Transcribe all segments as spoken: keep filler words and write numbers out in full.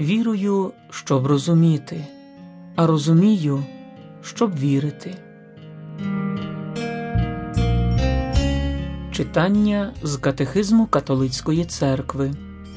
Вірую, щоб розуміти, а розумію, щоб вірити. Читання з Катехизму Католицької Церкви.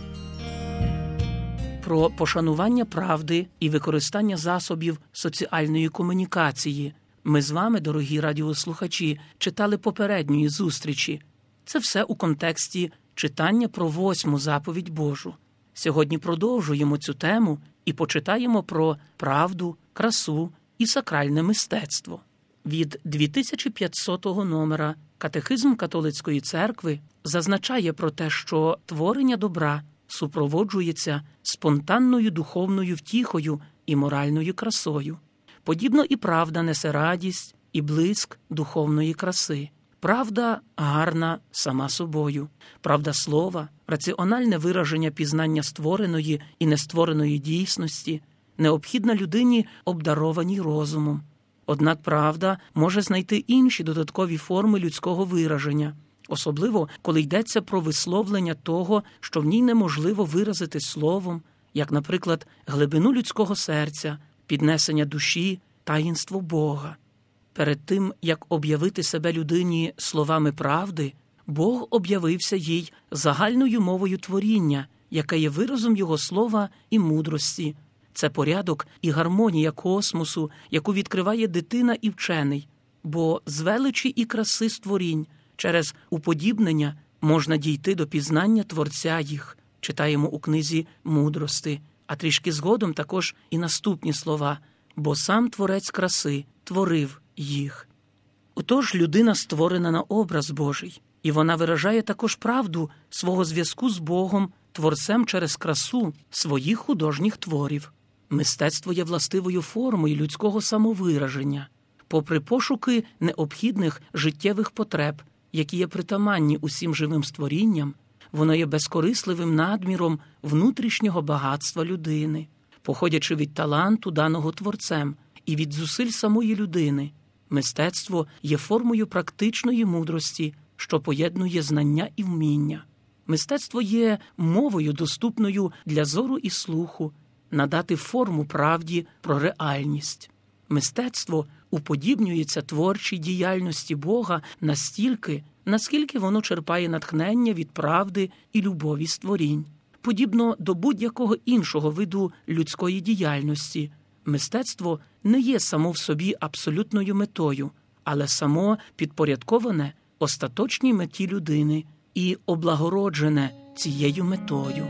Про пошанування правди і використання засобів соціальної комунікації ми з вами, дорогі радіослухачі, читали попередньої зустрічі. Це все у контексті читання про восьму заповідь Божу. Сьогодні продовжуємо цю тему і почитаємо про правду, красу і сакральне мистецтво. Від дві тисячі п'ятсотого номера Катехизм Католицької Церкви зазначає про те, що творення добра супроводжується спонтанною духовною втіхою і моральною красою. Подібно і правда несе радість і блиск духовної краси. Правда гарна сама собою. Правда слова, раціональне вираження пізнання створеної і нествореної дійсності, необхідна людині, обдарованій розумом. Однак правда може знайти інші додаткові форми людського вираження, особливо, коли йдеться про висловлення того, що в ній неможливо виразити словом, як, наприклад, глибину людського серця, піднесення душі, таїнство Бога. Перед тим, як об'явити себе людині словами правди, Бог об'явився їй загальною мовою творіння, яке є виразом Його слова і мудрості. Це порядок і гармонія космосу, яку відкриває дитина і вчений. Бо з величі і краси створінь через уподібнення можна дійти до пізнання Творця їх. Читаємо у книзі «Мудрости», а трішки згодом також і наступні слова. Бо сам Творець краси творив їх. Отож, людина створена на образ Божий, і вона виражає також правду свого зв'язку з Богом, Творцем через красу своїх художніх творів. Мистецтво є властивою формою людського самовираження. Попри пошуки необхідних життєвих потреб, які є притаманні усім живим створінням, воно є безкорисливим надміром внутрішнього багатства людини, походячи від таланту, даного Творцем, і від зусиль самої людини. Мистецтво є формою практичної мудрості, що поєднує знання і вміння. Мистецтво є мовою, доступною для зору і слуху, надати форму правді про реальність. Мистецтво уподібнюється творчій діяльності Бога настільки, наскільки воно черпає натхнення від правди і любові створінь. Подібно до будь-якого іншого виду людської діяльності, мистецтво не є само в собі абсолютною метою, але само підпорядковане остаточній меті людини і облагороджене цією метою.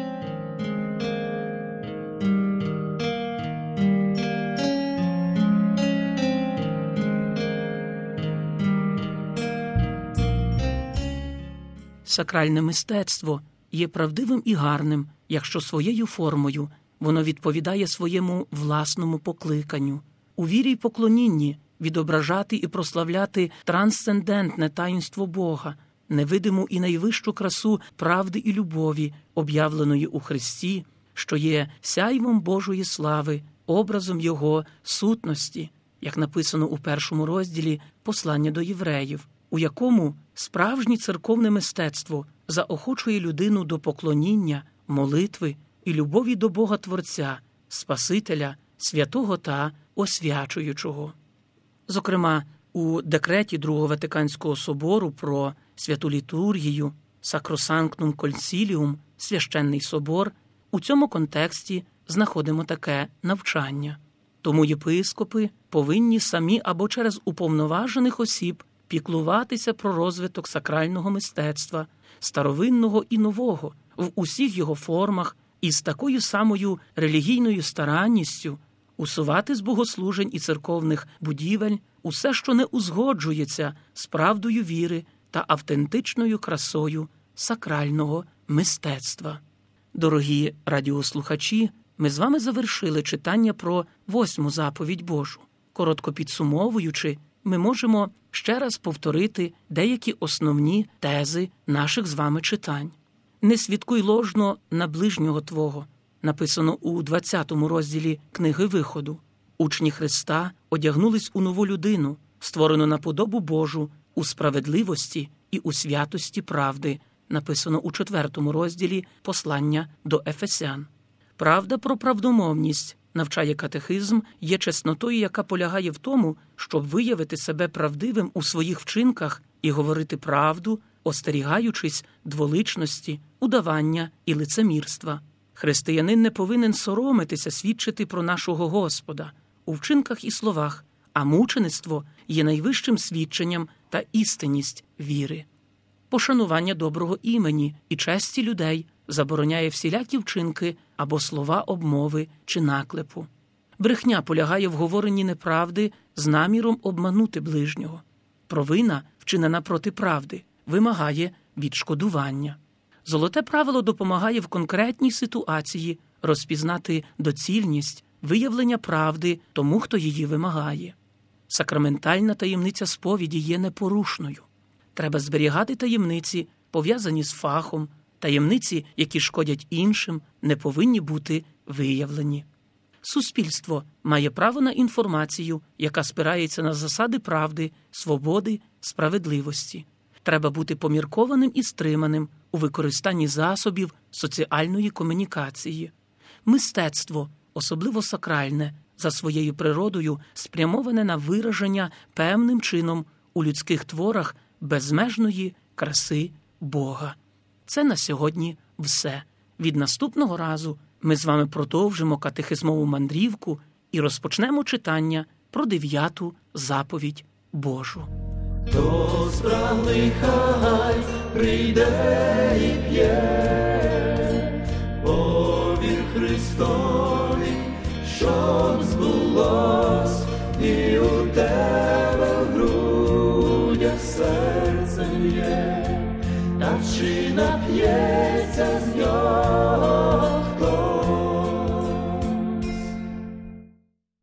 Сакральне мистецтво є правдивим і гарним, якщо своєю формою воно відповідає своєму власному покликанню. У вірі й поклонінні відображати і прославляти трансцендентне таїнство Бога, невидиму і найвищу красу правди і любові, об'явленої у Христі, що є сяйвом Божої слави, образом Його сутності, як написано у першому розділі послання до євреїв, у якому справжнє церковне мистецтво заохочує людину до поклоніння, молитви і любові до Бога Творця, Спасителя, святого та освячуючого. Зокрема, у декреті Другого Ватиканського собору про святу літургію Sacrosanctum Concilium, священний собор, у цьому контексті знаходимо таке навчання. Тому єпископи повинні самі або через уповноважених осіб піклуватися про розвиток сакрального мистецтва, старовинного і нового, в усіх його формах і з такою самою релігійною старанністю усувати з богослужень і церковних будівель усе, що не узгоджується з правдою віри та автентичною красою сакрального мистецтва. Дорогі радіослухачі, ми з вами завершили читання про восьму заповідь Божу. Коротко підсумовуючи, ми можемо ще раз повторити деякі основні тези наших з вами читань. «Не свідкуй ложно на ближнього твого», написано у двадцятому розділі книги Виходу. Учні Христа одягнулись у нову людину, створену на подобу Божу, у справедливості і у святості правди, написано у четвертому розділі послання до Ефесян. Правда про правдомовність, навчає катехизм, є чеснотою, яка полягає в тому, щоб виявити себе правдивим у своїх вчинках і говорити правду, остерігаючись дволичності, удавання і лицемірства. Християнин не повинен соромитися свідчити про нашого Господа у вчинках і словах, а мучеництво є найвищим свідченням та істинність віри. Пошанування доброго імені і честі людей забороняє всілякі вчинки або слова обмови чи наклепу. Брехня полягає в говоренні неправди з наміром обманути ближнього. Провина, вчинена проти правди, вимагає відшкодування. Золоте правило допомагає в конкретній ситуації розпізнати доцільність виявлення правди тому, хто її вимагає. Сакраментальна таємниця сповіді є непорушною. Треба зберігати таємниці, пов'язані з фахом. Таємниці, які шкодять іншим, не повинні бути виявлені. Суспільство має право на інформацію, яка спирається на засади правди, свободи, справедливості. Треба бути поміркованим і стриманим у використанні засобів соціальної комунікації. Мистецтво, особливо сакральне, за своєю природою спрямоване на вираження певним чином у людських творах безмежної краси Бога. Це на сьогодні все. Від наступного разу ми з вами продовжимо катехизмову мандрівку і розпочнемо читання про дев'яту заповідь Божу. Хто спраглий, хай прийде і п'є, повір Христові, щоб збулось, і у тебе в грудях серце є, та чи нап'ється з нього